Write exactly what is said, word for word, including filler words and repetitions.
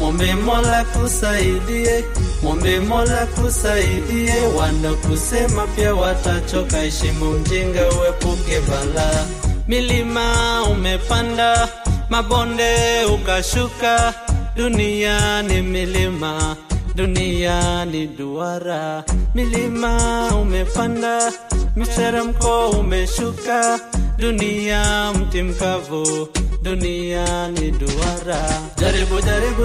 Mwombe Mola kusaidie, mwombe Mola kusaidie. Wanakusema pia watachoka, heshimu mjinga uepuke balaa. Milima umepanda, mabonde ukashuka. Dunia ni milima, dunia ni duara. Milima umepanda, miteremko umeshuka. Dunia mti mkavu, dunia ni duara. Jaribu jaribu